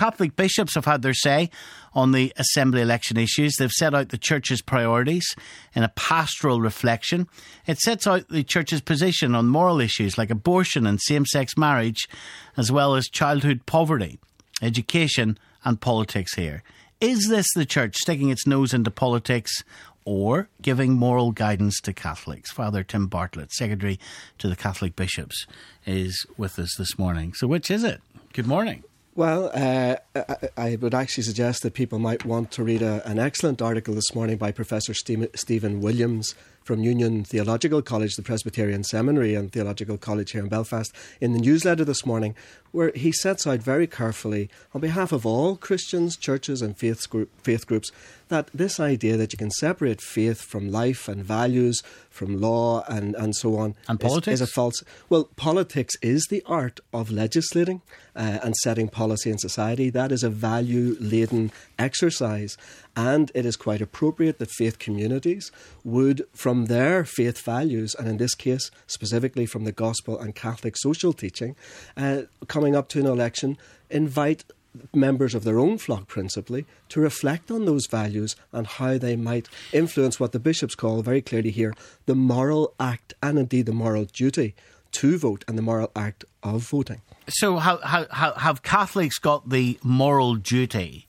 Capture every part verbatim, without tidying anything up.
Catholic bishops have had their say on the Assembly election issues. They've set out the Church's priorities in a pastoral reflection. It sets out the Church's position on moral issues like abortion and same-sex marriage, as well as childhood poverty, education and politics here. Is this the Church sticking its nose into politics or giving moral guidance to Catholics? Father Tim Bartlett, Secretary to the Catholic Bishops, is with us this morning. So which is it? Good morning. Well, uh, I, I would actually suggest that people might want to read a, an excellent article this morning by Professor Stephen Williams from Union Theological College, the Presbyterian Seminary and Theological College here in Belfast, in the newsletter this morning, where he sets out very carefully, on behalf of all Christians, churches and faith, group, faith groups, that this idea that you can separate faith from life and values, from law and, and so on, and politics? Is, is a false... Well, politics is the art of legislating uh, and setting policy in society. That is a value-laden exercise. And it is quite appropriate that faith communities would, from their faith values, and in this case specifically from the gospel and Catholic social teaching, uh, coming up to an election, invite members of their own flock principally to reflect on those values and how they might influence what the bishops call very clearly here the moral act and indeed the moral duty to vote and the moral act of voting. So how, how, how have Catholics got the moral duty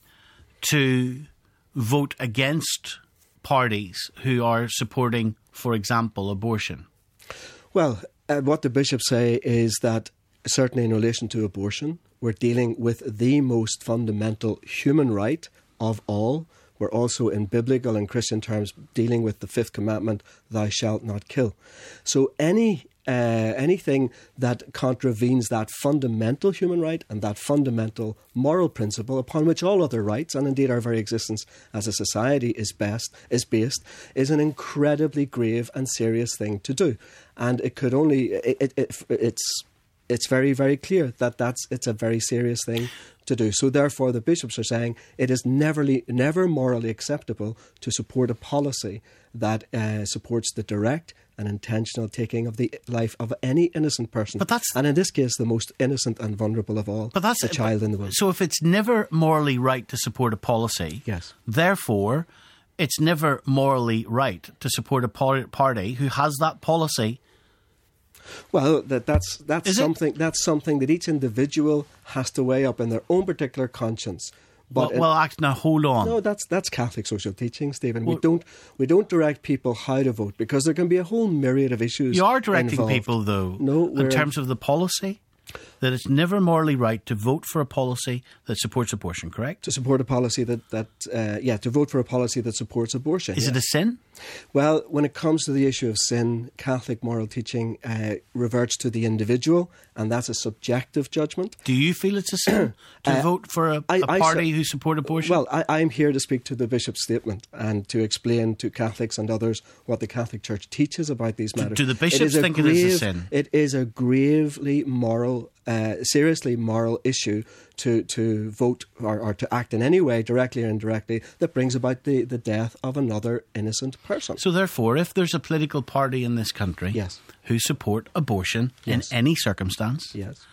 to vote against parties who are supporting, for example, abortion? Well, uh, what the bishops say is that certainly in relation to abortion, we're dealing with the most fundamental human right of all. We're also, in biblical and Christian terms, dealing with the fifth commandment, thou shalt not kill. So any uh, anything that contravenes that fundamental human right and that fundamental moral principle upon which all other rights, and indeed our very existence as a society is best is based, is an incredibly grave and serious thing to do. And it could only... It, it, it, it's... It's very, very clear that that's it's a very serious thing to do. So therefore, the bishops are saying it is never, never morally acceptable to support a policy that uh, supports the direct and intentional taking of the life of any innocent person. But that's, and in this case, the most innocent and vulnerable of all, but that's, the child but, in the womb. So if it's never morally right to support a policy, yes, therefore, it's never morally right to support a party who has that policy. Well, that, that's that's Is something it? that's something that each individual has to weigh up in their own particular conscience. But well, well act, now hold on. No, that's that's Catholic social teaching, Stephen. Well, we don't we don't direct people how to vote because there can be a whole myriad of issues. You are directing involved. people, though, no, in terms of the policy. That it's never morally right to vote for a policy that supports abortion, correct? To support a policy that, that uh, yeah, to vote for a policy that supports abortion. Is yes. it a sin? Well, when it comes to the issue of sin, Catholic moral teaching uh, reverts to the individual, and that's a subjective judgment. Do you feel it's a sin to uh, vote for a, I, a party I, who support abortion? Well, I, I'm here to speak to the bishop's statement and to explain to Catholics and others what the Catholic Church teaches about these matters. Do, do the bishops think grave, it is a sin? It is a gravely moral Uh, seriously moral issue to, to vote or, or to act in any way, directly or indirectly, that brings about the, the death of another innocent person. So therefore, if there's a political party in this country yes. who support abortion yes. in any circumstance, yes.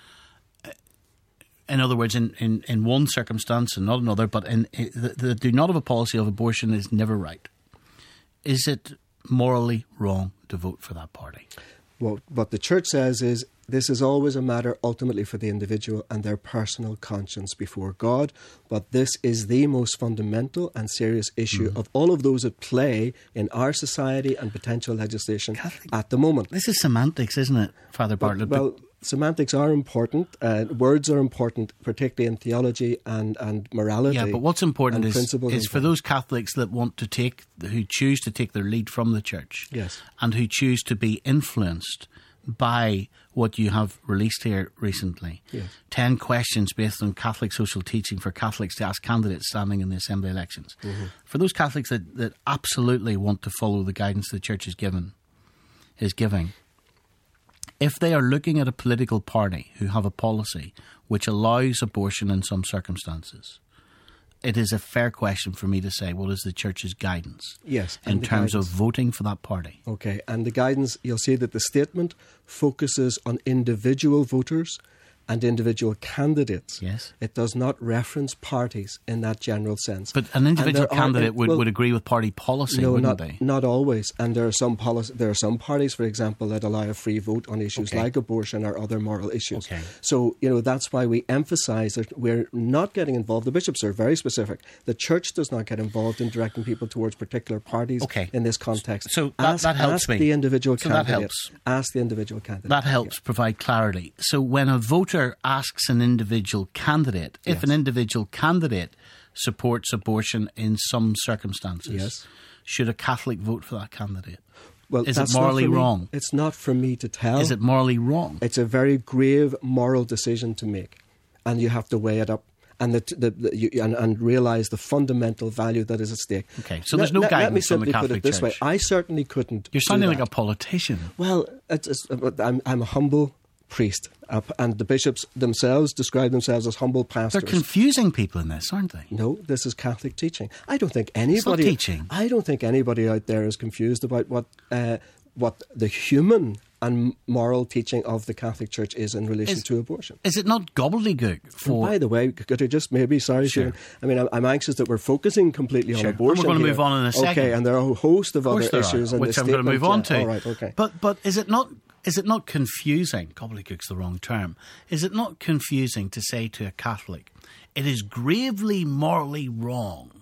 in other words, in, in, in one circumstance and not another, but in, in the, the do not have a policy of abortion is never right, is it morally wrong to vote for that party? Well, what the Church says is this is always a matter ultimately for the individual and their personal conscience before God. But this is the most fundamental and serious issue mm. of all of those at play in our society and potential legislation Catholic, at the moment. This is semantics, isn't it, Father Bartlett? But, well, semantics are important. Uh, words are important, particularly in theology and, and morality. Yeah, but what's important is, is for those Catholics that want to take, who choose to take their lead from the Church, yes, and who choose to be influenced by what you have released here recently. Yes. Ten questions based on Catholic social teaching for Catholics to ask candidates standing in the Assembly elections. Mm-hmm. For those Catholics that, that absolutely want to follow the guidance the Church is given, is giving, if they are looking at a political party who have a policy which allows abortion in some circumstances, it is a fair question for me to say, what is the Church's guidance? Yes. In terms guidance. of voting for that party? Okay, and the guidance, you'll see that the statement focuses on individual voters and individual candidates. Yes. It does not reference parties in that general sense. But an individual And there are- candidate would, well, would agree with party policy, no, wouldn't not, they? not always. And there are some policy, there are some parties, for example, that allow a free vote on issues Okay. like abortion or other moral issues. Okay. So, you know, that's why we emphasise that we're not getting involved. The bishops are very specific. The church does not get involved in directing people towards particular parties Okay. in this context. So that- ask, that helps ask me. the individual So that candidate. helps. Ask the individual candidate. That helps provide clarity. So when a voter asks an individual candidate, if Yes. an individual candidate supports abortion in some circumstances, Yes. should a Catholic vote for that candidate? Well, Is it that's not morally for me- wrong? It's not for me to tell. Is it morally wrong? It's a very grave moral decision to make, and you have to weigh it up and the, the, the you, and, and realise the fundamental value that is at stake. Okay, so there's no let, let, let me guidance from the simply put Catholic it this way: Church. I certainly couldn't. You're do sounding like that. a politician. Well, it's, it's, I'm, I'm a humble priest, uh, and the bishops themselves describe themselves as humble pastors. They're confusing people in this, aren't they? No, this is Catholic teaching. I don't think anybody. teaching. I don't think anybody out there is confused about what uh, what the human and moral teaching of the Catholic Church is in relation Is- to abortion. Is it not gobbledygook for... By the way, could I just maybe, sorry, Sure. Stephen, I mean, I'm, I'm anxious that we're focusing completely Sure. on abortion. And we're going to here. move on in a second. Okay, and there are a host of, Of other course there issues are, in which this I'm going to statement. move on Yeah. to. All right, okay. But but is it not is it not confusing? Gobbledygook's the wrong term. Is it not confusing to say to a Catholic, it is gravely morally wrong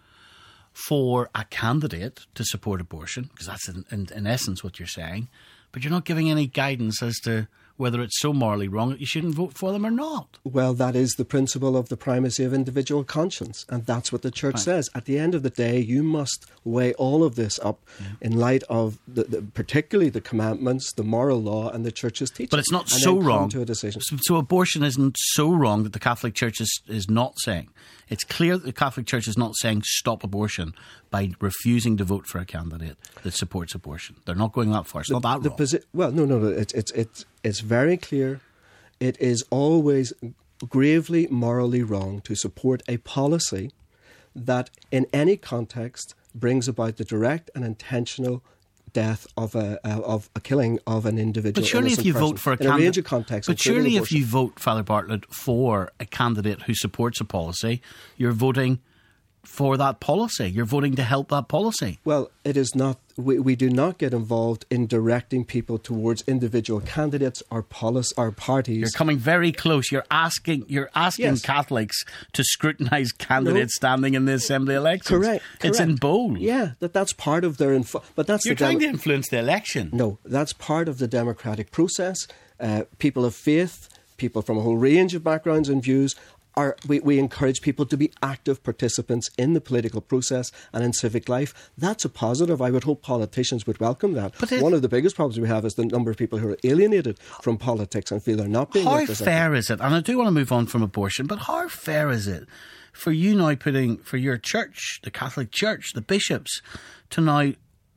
for a candidate to support abortion, because that's in, in, in essence what you're saying, but you're not giving any guidance as to whether it's so morally wrong that you shouldn't vote for them or not. Well, that is the principle of the primacy of individual conscience, and that's what the Church Right. says. At the end of the day, you must weigh all of this up Yeah. in light of the, the, particularly the commandments, the moral law, and the Church's teaching. But it's not and so then come wrong. to a decision. So, so abortion isn't so wrong that the Catholic Church is, is not saying. It's clear that the Catholic Church is not saying stop abortion by refusing to vote for a candidate that supports abortion. They're not going that far. It's not that The wrong. posi- well, no, no, no. It's it's it's it's very clear. It is always gravely morally wrong to support a policy that, in any context, brings about the direct and intentional death of a uh, of a killing of an individual. But surely, if innocent you person vote for a in a range candidate, of contexts, but including surely, if abortion. you vote, Father Bartlett, for a candidate who supports a policy, you're voting for that policy. You're voting to help that policy. Well, it is not. We, we do not get involved in directing people towards individual candidates or policy or parties. You're coming very close. You're asking. You're asking Yes. Catholics to scrutinise candidates standing in the assembly elections. Correct. It's correct. in bold. Yeah, that that's part of their. Info- but that's You're the trying demo- to influence the election. No, that's part of the democratic process. Uh, people of faith, people from a whole range of backgrounds and views, are we, we encourage people to be active participants in the political process and in civic life. That's a positive. I would hope politicians would welcome that. But it- One of the biggest problems we have is the number of people who are alienated from politics and feel they're not being How represented. fair is it? And I do want to move on from abortion, but how fair is it for you now putting, for your church, the Catholic Church, the bishops, to now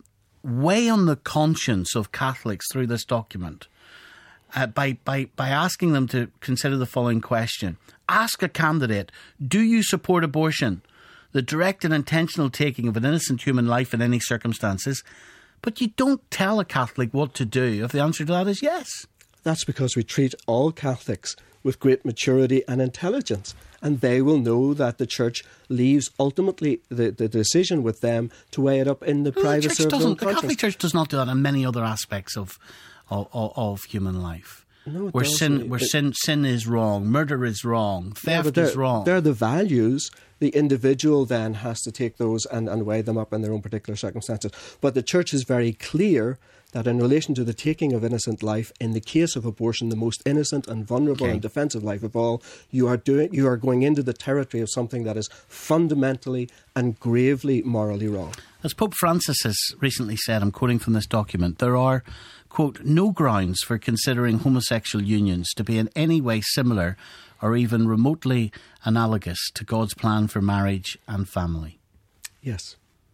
weigh on the conscience of Catholics through this document uh, by, by, by asking them to consider the following question. Ask a candidate, do you support abortion, the direct and intentional taking of an innocent human life in any circumstances? But you don't tell a Catholic what to do if the answer to that is yes. That's because we treat all Catholics with great maturity and intelligence, and they will know that the Church leaves ultimately the, the decision with them to weigh it up in the Well, the privacy church of their own doesn't. The conscience. Catholic Church does not do that in many other aspects of of, of, of human life. No, it where doesn't. sin, where It- sin, sin is wrong, murder is wrong, Yeah, theft but they're, is wrong. They're the values. The individual then has to take those and, and weigh them up in their own particular circumstances. But the Church is very clear that in relation to the taking of innocent life, in the case of abortion, the most innocent and vulnerable Okay. and defensive life of all, you are doing, you are going into the territory of something that is fundamentally and gravely morally wrong. As Pope Francis has recently said, I'm quoting from this document, there are, quote, no grounds for considering homosexual unions to be in any way similar or even remotely analogous to God's plan for marriage and family. Yes.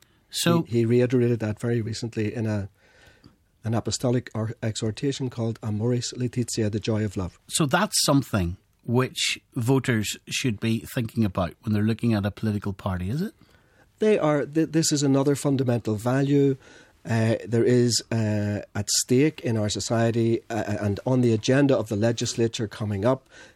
So he, he reiterated that very recently in a an apostolic or exhortation called Amoris Laetitia, the joy of love. So that's something which voters should be thinking about when they're looking at a political party, is it? They are. Th- this is another fundamental value. Uh, there is uh, at stake in our society uh, and on the agenda of the legislature coming up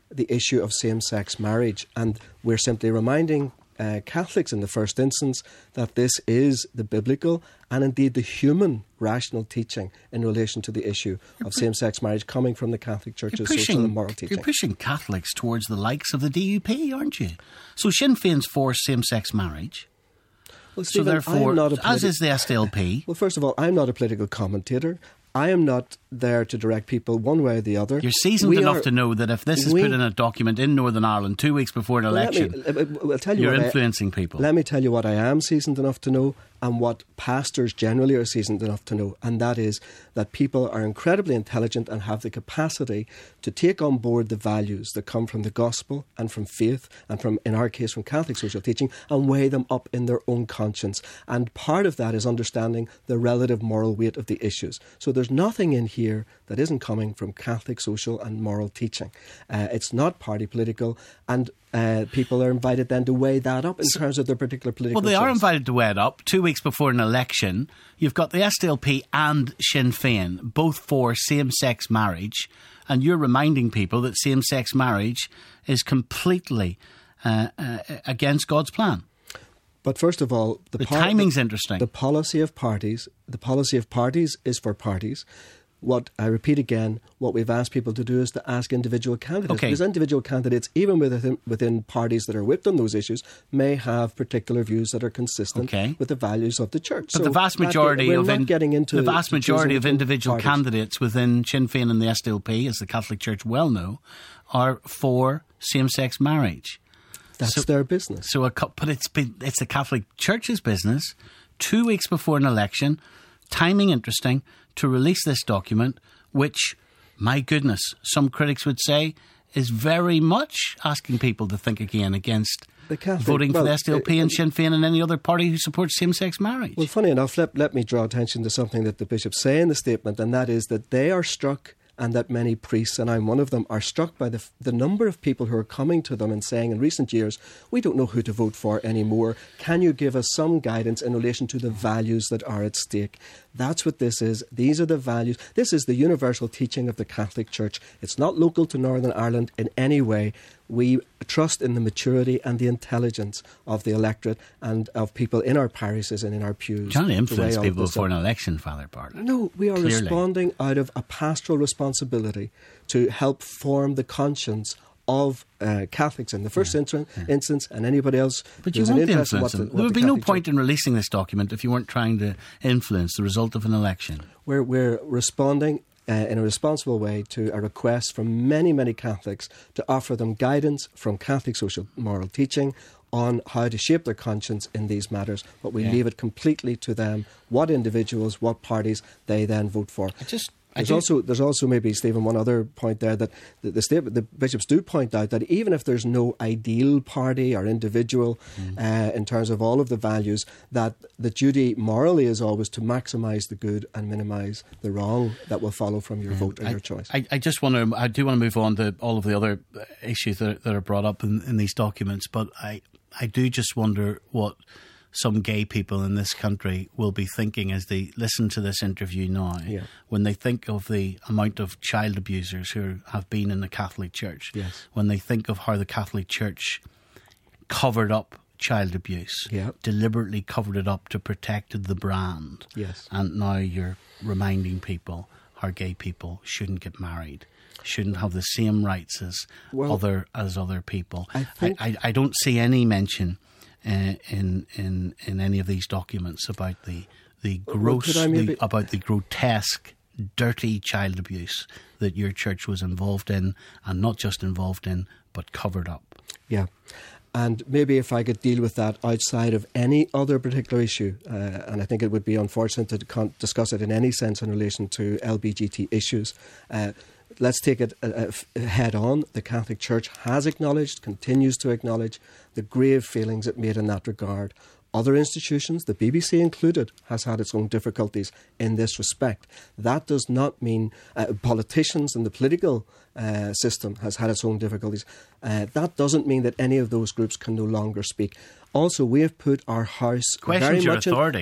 the issue of same-sex marriage. And we're simply reminding uh, Catholics in the first instance that this is the biblical and indeed the human rational teaching in relation to the issue of same-sex marriage coming from the Catholic Church's pushing, social and moral teaching. You're pushing Catholics towards the likes of the D U P, aren't you? So Sinn Féin's for same-sex marriage. Well, Stephen, so therefore, I'm not a politi- as is the S D L P. Well, first of all, I'm not a political commentator. I am not there to direct people one way or the other. You're seasoned we enough are, to know that if this is we, put in a document in Northern Ireland two weeks before an well, election, let me, I'll tell you you're what influencing I, people. Let me tell you what I am seasoned enough to know and what pastors generally are seasoned enough to know, and that is that people are incredibly intelligent and have the capacity to take on board the values that come from the gospel and from faith and from, in our case, from Catholic social teaching, and weigh them up in their own conscience. And part of that is understanding the relative moral weight of the issues. So there's nothing in here that isn't coming from Catholic social and moral teaching. Uh, it's not party political, and Uh, people are invited then to weigh that up in so, terms of their particular political Well, they choice. are invited to weigh it up. Two weeks before an election, you've got the S D L P and Sinn Féin, both for same-sex marriage, and you're reminding people that same-sex marriage is completely uh, uh, against God's plan. But first of all, the, the par- timing's the, interesting. The policy of parties, the policy of parties is for parties. What I repeat again, what we've asked people to do is to ask individual candidates. Okay. Because individual candidates, even within, within parties that are whipped on those issues, may have particular views that are consistent okay. with the values of the church. But so the vast majority that, of in, getting into the vast majority of individual parties. candidates within Sinn Féin and the S D L P, as the Catholic Church well know, are for same-sex marriage. That's so, their business. So, a, but it's been, it's the Catholic Church's business. Two weeks before an election, timing interesting to release this document, which, my goodness, some critics would say is very much asking people to think again against the Catholic, voting well, for the S D L P uh, and Sinn Féin and any other party who supports same-sex marriage. Well, funny enough, let, let me draw attention to something that the bishops say in the statement, and that is that they are struck, and that many priests, and I'm one of them, are struck by the, the number of people who are coming to them and saying in recent years, we don't know who to vote for anymore. Can you give us some guidance in relation to the values that are at stake? That's what this is. These are the values. This is the universal teaching of the Catholic Church. It's not local to Northern Ireland in any way. We trust in the maturity and the intelligence of the electorate and of people in our parishes and in our pews. Trying to influence to people before up. an election, Father Bartlett. No, we are Clearly. responding out of a pastoral responsibility to help form the conscience of uh, Catholics in the first yeah, instance, yeah. instance, and anybody else. But you who's an won't interest in influence what them. the, what There would the be no Catholic point Church- in releasing this document if you weren't trying to influence the result of an election. We're, we're responding uh, in a responsible way to a request from many, many Catholics to offer them guidance from Catholic social moral teaching on how to shape their conscience in these matters, but we Yeah. leave it completely to them, what individuals, what parties they then vote for. I just... I There's do- also, there's also maybe, Stephen, one other point there that the, the, state, the bishops do point out that even if there's no ideal party or individual mm. uh, in terms of all of the values, that the duty morally is always to maximise the good and minimise the wrong that will follow from your mm. vote or I, your choice. I, I just want to, I do want to move on to all of the other issues that, that are brought up in, in these documents, but I, I do just wonder what some gay people in this country will be thinking as they listen to this interview now, yeah. when they think of the amount of child abusers who have been in the Catholic Church, yes. when they think of how the Catholic Church covered up child abuse, yeah. deliberately covered it up to protect the brand, yes. and now you're reminding people how gay people shouldn't get married, shouldn't have the same rights as well, other as other people. I, think I, I, I don't see any mention Uh, in in in any of these documents about the the gross well, maybe... the, about the grotesque, dirty child abuse that your church was involved in, and not just involved in, but covered up. Yeah. And maybe if I could deal with that outside of any other particular issue, uh, and I think it would be unfortunate to con- discuss it in any sense in relation to L B G T issues. Uh, let's take it uh, uh, head on. The Catholic Church has acknowledged, continues to acknowledge, the grave failings it made in that regard. Other institutions, the B B C included, has had its own difficulties in this respect. That does not mean uh, politicians and the political uh, system has had its own difficulties. Uh, that doesn't mean that any of those groups can no longer speak. Also, we have put our house Questions very your much in, authority.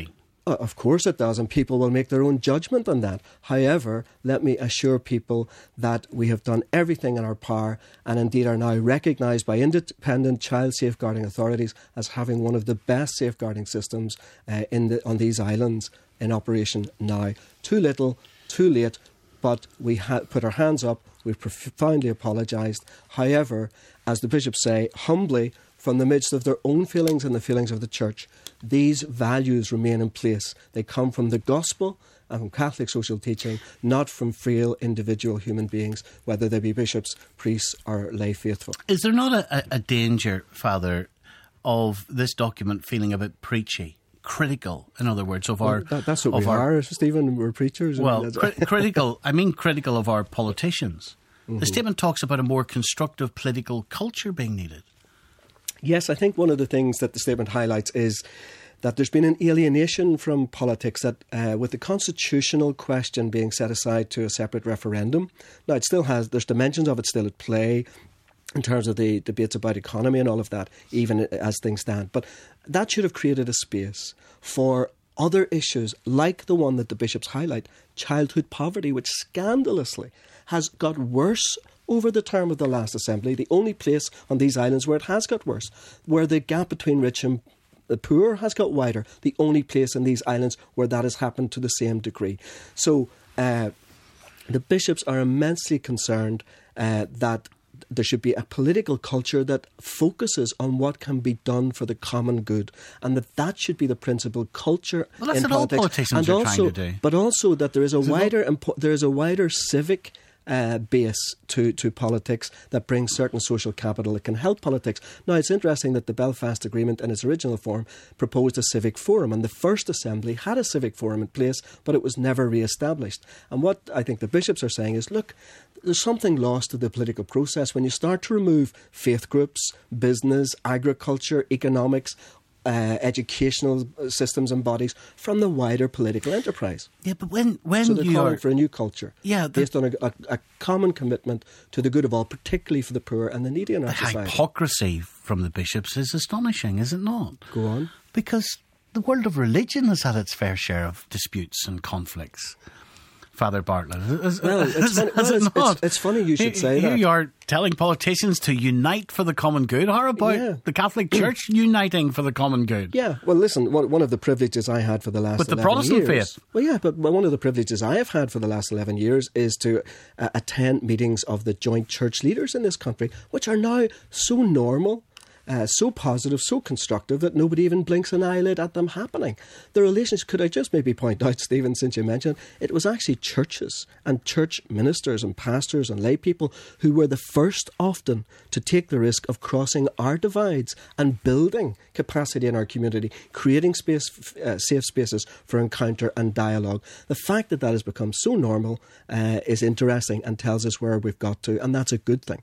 Uh, Of course it does, and people will make their own judgment on that. However, let me assure people that we have done everything in our power and indeed are now recognised by independent child safeguarding authorities as having one of the best safeguarding systems uh, in the, on these islands in operation now. Too little, too late, but we ha- put our hands up. We've profoundly apologised. However, as the bishops say, humbly, from the midst of their own feelings and the feelings of the Church, these values remain in place. They come from the gospel and from Catholic social teaching, not from frail individual human beings, whether they be bishops, priests or lay faithful. Is there not a, a danger, Father, of this document feeling a bit preachy? Critical, in other words, of our... Well, that, that's what we our, are, Stephen. We're preachers. Well, I mean, cri- critical, I mean critical of our politicians. Mm-hmm. The statement talks about a more constructive political culture being needed. Yes, I think one of the things that the statement highlights is that there's been an alienation from politics, that uh, with the constitutional question being set aside to a separate referendum. Now, it still has, there's dimensions of it still at play in terms of the debates about economy and all of that, even as things stand. But that should have created a space for other issues like the one that the bishops highlight, childhood poverty, which scandalously has got worse over the term of the last assembly, the only place on these islands where it has got worse, where the gap between rich and the poor has got wider, the only place in these islands where that has happened to the same degree. So uh, the bishops are immensely concerned uh, that there should be a political culture that focuses on what can be done for the common good, and that that should be the principal culture well, that's in what politics. All politicians and are also, trying to do. But also that there is a is wider impo- there is a wider civic Uh, base to, to politics that brings certain social capital that can help politics. Now, it's interesting that the Belfast Agreement in its original form proposed a civic forum, and the first assembly had a civic forum in place, but it was never re-established. And what I think the bishops are saying is, look, there's something lost to the political process when you start to remove faith groups, business, agriculture, economics, Uh, educational systems and bodies from the wider political enterprise. Yeah, but when when so they're you calling are for a new culture, yeah, based on a, a, a common commitment to the good of all, particularly for the poor and the needy in our the society. hypocrisy from the bishops is astonishing, is it not? Go on. Because the world of religion has had its fair share of disputes and conflicts. Father Bartlett. Is, well, it's, is, funny, well it it's, not? It's, it's funny you should here, say here that. Here you are telling politicians to unite for the common good. How about yeah. the Catholic Church uniting for the common good? Yeah, well, listen, one, one of the privileges I had for the last With the eleven Protestant years, faith? Well, yeah, but one of the privileges I have had for the last eleven years is to uh, attend meetings of the joint church leaders in this country, which are now so normal, Uh, so positive, so constructive that nobody even blinks an eyelid at them happening. The relations, could I just maybe point out, Stephen, since you mentioned, it was actually churches and church ministers and pastors and lay people who were the first often to take the risk of crossing our divides and building capacity in our community, creating space, uh, safe spaces for encounter and dialogue. The fact that that has become so normal uh, is interesting and tells us where we've got to, and that's a good thing.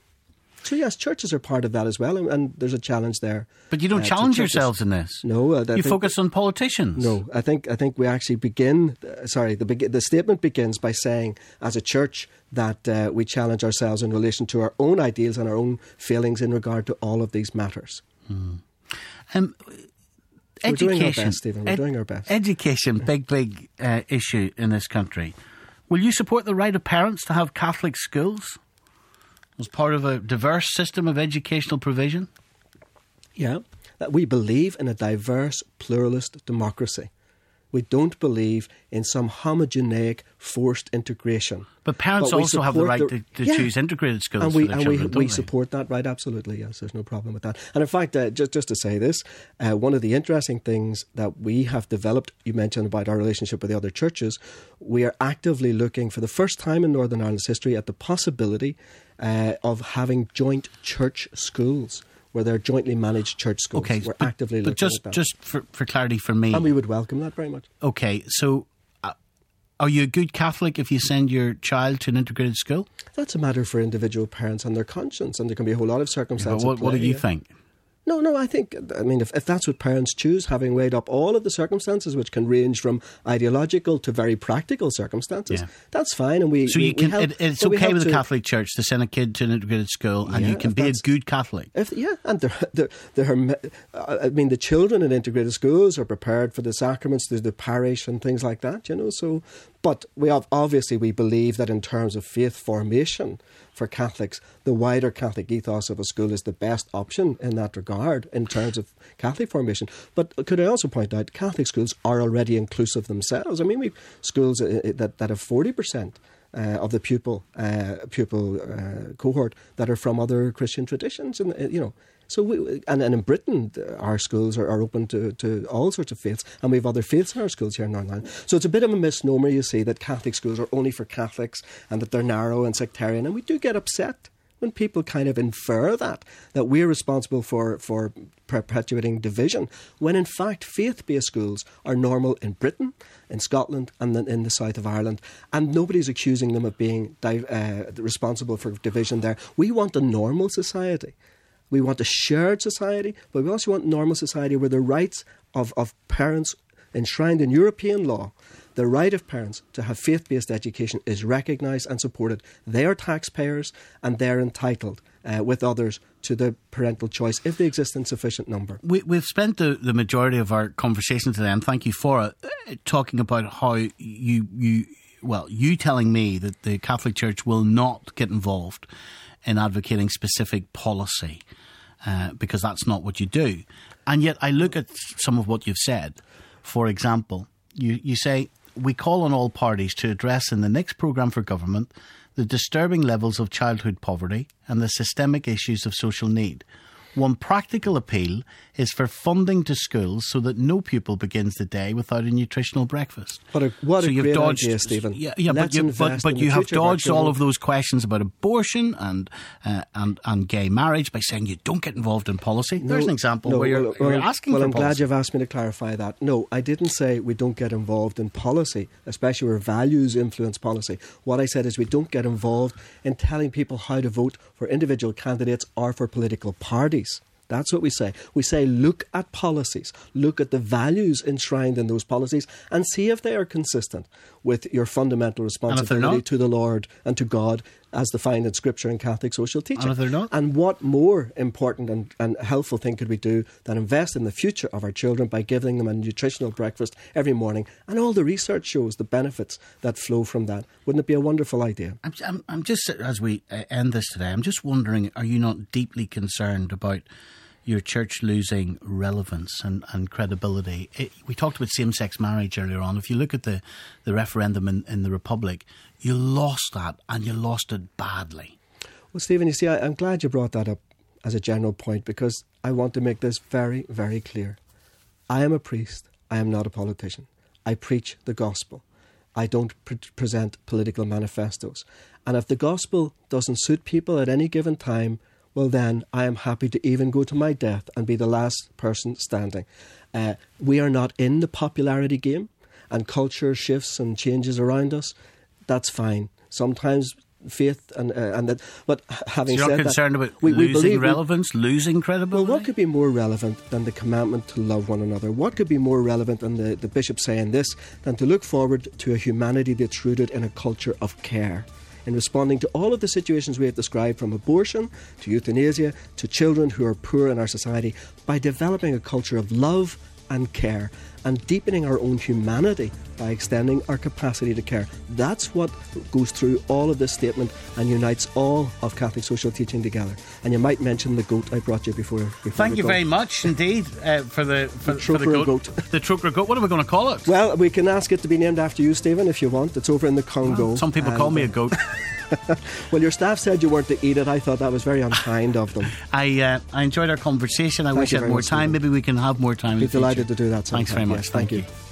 So yes, churches are part of that as well, and, and there's a challenge there. But you don't uh, challenge yourselves in this. No, uh, you focus on politicians. No, I think I think we actually begin. Uh, sorry, the be- the statement begins by saying, as a church, that uh, we challenge ourselves in relation to our own ideals and our own feelings in regard to all of these matters. Hmm. Um, We're education, doing our best, Stephen. We're ed- doing our best. Education, big, big uh, issue in this country. Will you support the right of parents to have Catholic schools as part of a diverse system of educational provision? Yeah, that we believe in a diverse, pluralist democracy. We don't believe in some homogeneic, forced integration. But parents but also have the right the, to, to yeah. choose integrated schools and we, for their and children, we, don't we they? support that, right? Absolutely, yes. There's no problem with that. And in fact, uh, just, just to say this, uh, one of the interesting things that we have developed, you mentioned about our relationship with the other churches, we are actively looking for the first time in Northern Ireland's history at the possibility uh, of having joint church schools, where they're jointly managed church schools. Okay, We're but, actively but looking just, at that. just for, for clarity for me. And we would welcome that very much. Okay, so uh, are you a good Catholic if you send your child to an integrated school? That's a matter for individual parents and their conscience, and there can be a whole lot of Yeah, circumstances. but what, what do you yeah. think? No, no, I think, I mean, if, if that's what parents choose, having weighed up all of the circumstances, which can range from ideological to very practical circumstances, yeah. that's fine. And we, so we, you can, we help, it, it's so okay with to, the Catholic Church to send a kid to an integrated school and yeah, you can be a good Catholic. If, yeah, and they're, they're, they're, I mean, the children in integrated schools are prepared for the sacraments, there's the parish and things like that, you know, so... But we have, obviously we believe that in terms of faith formation for Catholics, the wider Catholic ethos of a school is the best option in that regard in terms of Catholic formation. But could I also point out, Catholic schools are already inclusive themselves. I mean, we've schools that, that have forty percent uh, of the pupil uh, pupil uh, cohort that are from other Christian traditions, and uh, you know. So we, and, and in Britain, our schools are, are open to, to all sorts of faiths, and we have other faiths in our schools here in Northern Ireland. So it's a bit of a misnomer, you see, that Catholic schools are only for Catholics and that they're narrow and sectarian. And we do get upset when people kind of infer that, that we're responsible for, for perpetuating division, when in fact faith-based schools are normal in Britain, in Scotland and in the south of Ireland, and nobody's accusing them of being uh, responsible for division there. We want a normal society. We want a shared society, but we also want normal society where the rights of, of parents enshrined in European law, the right of parents to have faith-based education is recognised and supported. They are taxpayers and they're entitled uh, with others to the parental choice if they exist in sufficient number. We, we've spent the, the majority of our conversation today, and thank you for it, uh, talking about how you, you, well, you telling me that the Catholic Church will not get involved in advocating specific policy, uh, because that's not what you do. And yet I look at some of what you've said. For example, you, you say, we call on all parties to address in the next programme for government the disturbing levels of childhood poverty and the systemic issues of social need. One practical appeal is for funding to schools so that no pupil begins the day without a nutritional breakfast. What a, what so a you've great dodged, idea, Stephen. Yeah, yeah but you, but, but you have dodged all of those questions about abortion and uh, and and gay marriage by saying you don't get involved in policy. No, There's an example no, where you're, well, where well, you're asking well, for I'm policy. Well, I'm glad you've asked me to clarify that. No, I didn't say we don't get involved in policy, especially where values influence policy. What I said is we don't get involved in telling people how to vote for individual candidates or for political parties. That's what we say. We say look at policies, look at the values enshrined in those policies and see if they are consistent with your fundamental responsibility to the Lord and to God as defined in Scripture and Catholic social teaching. And if they're not? And what more important and, and helpful thing could we do than invest in the future of our children by giving them a nutritional breakfast every morning? And all the research shows the benefits that flow from that. Wouldn't it be a wonderful idea? I'm, I'm, I'm just, as we end this today, I'm just wondering, are you not deeply concerned about your church losing relevance and, and credibility? It, we talked about same-sex marriage earlier on. If you look at the, the referendum in, in the Republic, you lost that, and you lost it badly. Well, Stephen, you see, I, I'm glad you brought that up as a general point, because I want to make this very, very clear. I am a priest. I am not a politician. I preach the gospel. I don't pre- present political manifestos. And if the gospel doesn't suit people at any given time, well then I am happy to even go to my death and be the last person standing. Uh, we are not in the popularity game, and culture shifts and changes around us. That's fine. Sometimes faith and uh, and that. But having so you're said concerned that, about we, we losing believe relevance, we, losing credibility? Well, what could be more relevant than the commandment to love one another? What could be more relevant than the, the bishop saying this than to look forward to a humanity that's rooted in a culture of care? In responding to all of the situations we have described, from abortion to euthanasia to children who are poor in our society, by developing a culture of love and care and deepening our own humanity by extending our capacity to care. That's what goes through all of this statement and unites all of Catholic social teaching together. And you might mention the goat I brought you before. before Thank you very much indeed uh, for the for the, for the goat. goat. The Trócaire goat. What are we going to call it? Well, we can ask it to be named after you, Stephen, if you want. It's over in the Congo. Well, some people and, call me a goat. Well, your staff said you weren't to eat it. I thought that was very unkind of them. I uh, I enjoyed our conversation. I Thank wish I had more time. Maybe we can have more time. Be in the delighted future. to do that sometime. Thanks very much. Yes, thank, thank you. you.